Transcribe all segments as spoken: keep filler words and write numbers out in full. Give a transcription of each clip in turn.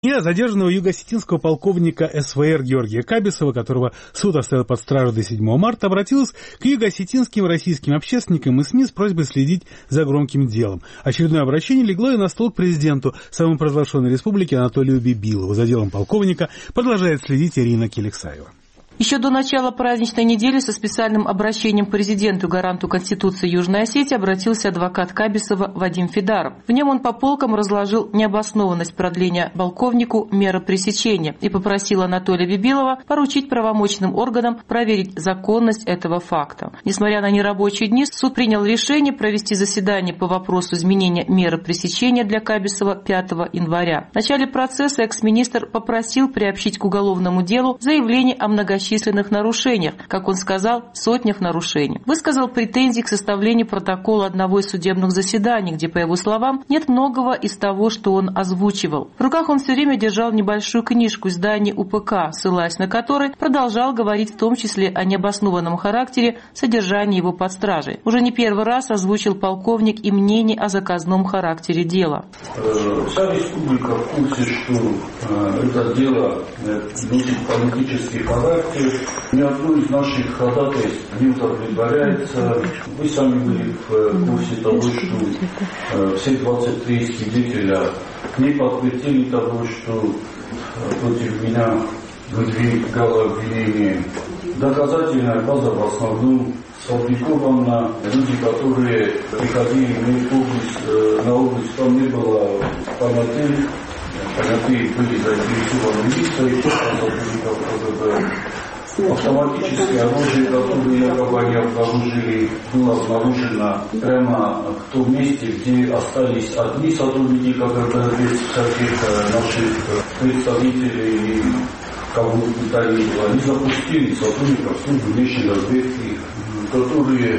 И задержанного юго-осетинского полковника СВР Георгия Кабисова, которого суд оставил под стражу до седьмого марта, обратилась к юго-осетинским российским общественникам и СМИ с просьбой следить за громким делом. Очередное обращение легло и на стол к президенту самопровозглашенной республики Анатолию Бибилову. За делом полковника продолжает следить Ирина Келексаева. Еще до начала праздничной недели со специальным обращением к президенту, гаранту Конституции Южной Осетии, обратился адвокат Кабисова Вадим Федаров. В нем он по полкам разложил необоснованность продления полковнику меры пресечения и попросил Анатолия Бибилова поручить правомочным органам проверить законность этого факта. Несмотря на нерабочие дни, суд принял решение провести заседание по вопросу изменения меры пресечения для Кабисова пятого января. В начале процесса экс-министр попросил приобщить к уголовному делу заявление о многочисленных численных нарушениях, как он сказал, сотнях нарушений. Высказал претензии к составлению протокола одного из судебных заседаний, где, по его словам, нет многого из того, что он озвучивал. В руках он все время держал небольшую книжку издания УПК, ссылаясь на которой продолжал говорить в том числе о необоснованном характере содержания его под стражей. Уже не первый раз озвучил полковник и мнение о заказном характере дела. Вся республика в курсе, что это дело носит политический характер. Ни одно из наших ходатайств не удовлетворяется. Вы сами были в курсе того, что все двадцать три свидетеля не подтвердили того, что против меня выдвигало обвинение. Доказательная база в основном сфабрикована. Люди, которые приходили в область, на область, там не было понятых. Понятые были заинтересованы лица, и сотрудников автоматическое оружие, которое якобы они обнаружили, было обнаружено прямо в том месте, где остались одни сотрудники КГБ, без всяких наших представителей, кого пытали. Они запустили сотрудников службы внешней разведки, которые,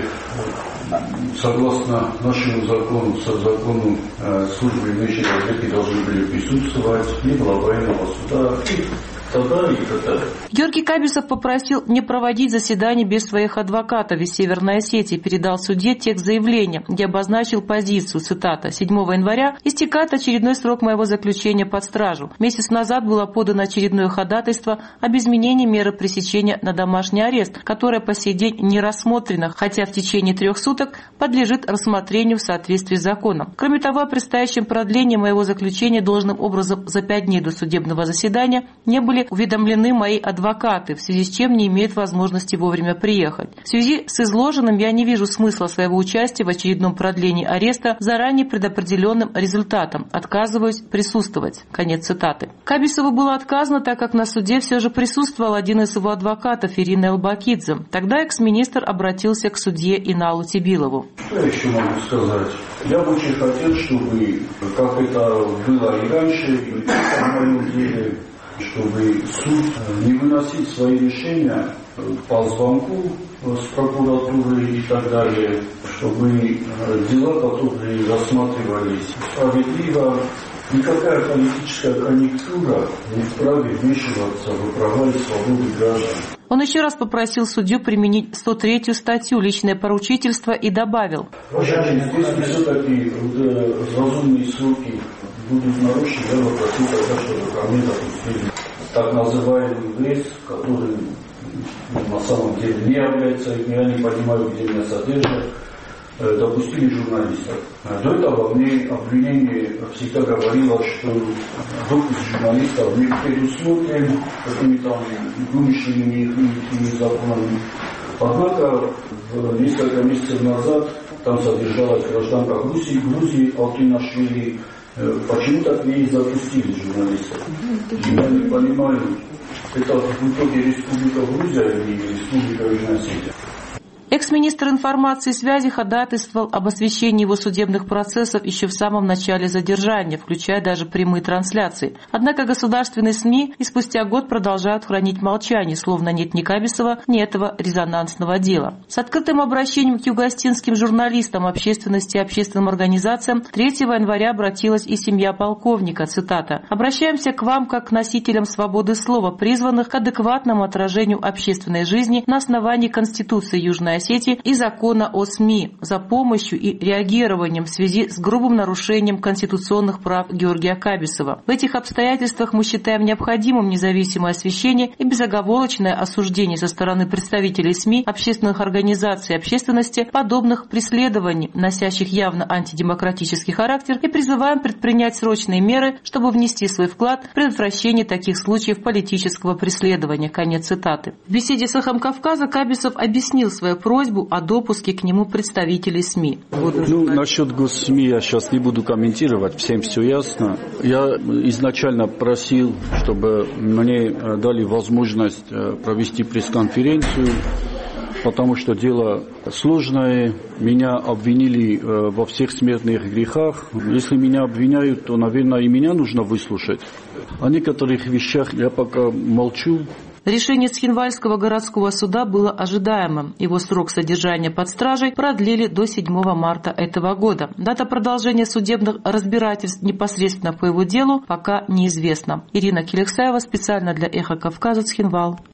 согласно нашему закону, со закону э, службы внешней разведки должны были присутствовать, не было военного суда. Тогда и тогда. Георгий Кабисов попросил не проводить заседание без своих адвокатов из Северной Осетии, передал суде текст заявления, где обозначил позицию, цитата, седьмого января истекает очередной срок моего заключения под стражу. Месяц назад было подано очередное ходатайство об изменении меры пресечения на домашний арест, которое по сей день не рассмотрено, хотя в течение трех суток подлежит рассмотрению в соответствии с законом. Кроме того, о предстоящем продлении моего заключения должным образом за пять дней до судебного заседания не были уведомлены мои адвокаты, в связи с чем не имеют возможности вовремя приехать. В связи с изложенным я не вижу смысла своего участия в очередном продлении ареста заранее предопределенным результатом. Отказываюсь присутствовать. Конец цитаты. Кабисову было отказано, так как на суде все же присутствовал один из его адвокатов, Ирина Элбакидзе. Тогда экс-министр обратился к судье Иналу Тибилову. Что я еще могу сказать? Я бы очень хотел, чтобы, как это было и раньше, и в моем деле, чтобы суд не выносить свои решения по звонку с прокуратуры и так далее, чтобы дела, которые рассматривались справедливо, никакая политическая конъюнктура не вправе вмешиваться в права и свободы граждан. Он еще раз попросил судью применить сто третью статью «Личное поручительство» и добавил. Уважаемый, если все-таки разумные сроки будут нарушены, я попросил тогда, чтобы ко мне допустили так называемый врез, который на самом деле не является, я не понимаю, где меня содержат, допустили журналистов. До этого мне обвинение всегда говорило, что допуск журналистов не предусмотрен какими-то вымышленными законами. Однако несколько месяцев назад там содержалась гражданка Грузии, Грузии Алтинашвили. Почему так не запустили журналистов? Я не понимаю, это в итоге Республика Грузия или Республика Южная Осетия? Экс-министр информации и связи ходатайствовал об освещении его судебных процессов еще в самом начале задержания, включая даже прямые трансляции. Однако государственные СМИ и спустя год продолжают хранить молчание, словно нет ни Кабисова, ни этого резонансного дела. С открытым обращением к юго-осетинским журналистам, общественности и общественным организациям третьего января обратилась и семья полковника, цитата, «Обращаемся к вам как к носителям свободы слова, призванных к адекватному отражению общественной жизни на основании Конституции Южной Осетии сети и закона о СМИ за помощью и реагированием в связи с грубым нарушением конституционных прав Георгия Кабисова. В этих обстоятельствах мы считаем необходимым независимое освещение и безоговорочное осуждение со стороны представителей СМИ, общественных организаций и общественности подобных преследований, носящих явно антидемократический характер, и призываем предпринять срочные меры, чтобы внести свой вклад в предотвращение таких случаев политического преследования. Конец цитаты. В беседе с «Эхом Кавказа» Кабисов объяснил свою просьбу о допуске к нему представителей СМИ. Ну, насчет госсми я сейчас не буду комментировать, всем все ясно. Я изначально просил, чтобы мне дали возможность провести пресс-конференцию, потому что дело сложное. Меня обвинили во всех смертных грехах. Если меня обвиняют, то, наверное, и меня нужно выслушать. О некоторых вещах я пока молчу. Решение Цхинвальского городского суда было ожидаемым. Его срок содержания под стражей продлили до седьмого марта этого года. Дата продолжения судебных разбирательств непосредственно по его делу пока неизвестна. Ирина Келексаева специально для «Эхо Кавказа», Цхинвал.